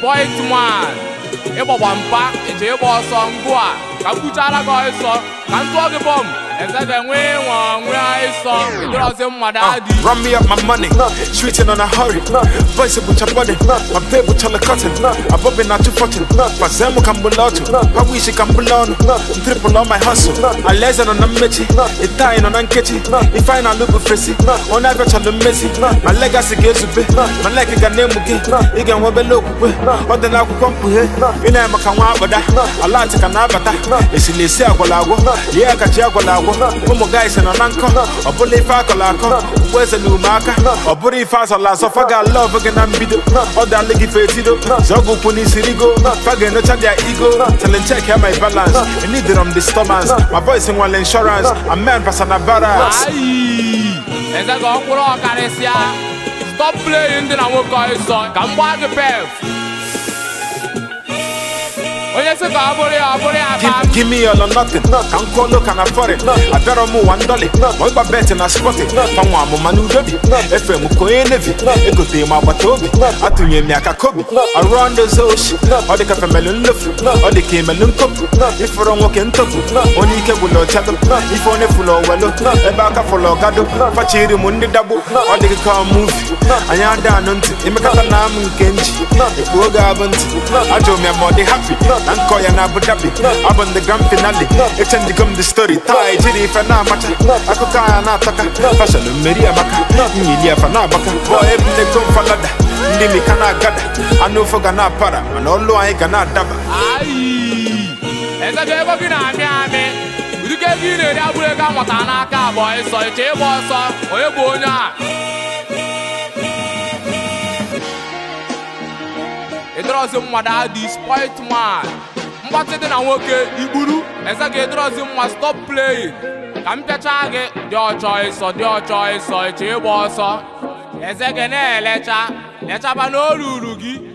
spoilt man. Ịgba gbampa eche ịgba ọsọ ngụ a ka mkpuchara gị ọsọ ka ntụọ gị bọm eze ga-enwe nwe ịsọ ịdịrọzi mmadụ adị. Run me up my money, shooting on a hurry. Voice with your body, my babe with your cotton. I'm bobbing not too fortune. Fazemo Cambuloto, I wish it Cambulono. Triple on my hustle. I lesson on a mechi, it tying on Ankechi. If I not look frizzy, on average on the messy. My legacy gets to be, my leg can name again. You can wobble look with, what the now come to here. You know, I can't want that. I like to canabata. It's in the Siagolago, yeah, Kajiagolago. Como guys and an anchor, or bully Facolako. Where's a new marker? Or body fast or last of I got love again and beat or that leggy fetido. Zogo Puni Sirigo, Fagan no their ego. Tell them check out my balance. I need it on the stomachs. My voice in one insurance. A man passing a barracks. Aye, as I go for all Caresia. Stop playing, then I will call you son. Come back the path. Give me all or nothing. Can't call look and afford it. I better move $1. What about betting I spot it? From one Manu Debbie. FM Koenevi. It could be my Watobi. I think you make a copy. Around the ocean. Or the cafe melon loaf. Or the camelon cup. If you don't walk in top. Only cable or chat. If only full of well. A back full of gado. Fachiri Mundi double. Or the car move. I am down until you make a name in Kenji. The poor garment. I told me I'm more happy. Anko ya na Abu Dhabi, I'm on the grand finale. It's in the story. Tai jiri fana macha. Ako kaya na taka. Fashion Maria maka. Nilia fana baka. Boy every go falada. Ndimi kana gada. Anu foga na para. Manolo ai kana daba. Ai. Eza jebo kina ame. Uduke gine ya bule ka motana ka boy so che boso. Oye bonya. Idrozi mmadụ adị spoilt man. Mgbatị dị na nwoke igburu eze ga idrozi mma stop playing. Ka m pịacha gị dị ọchọ ịsọ eche ịgba ọsọ eze ga na-elecha lechaba n'olulu gị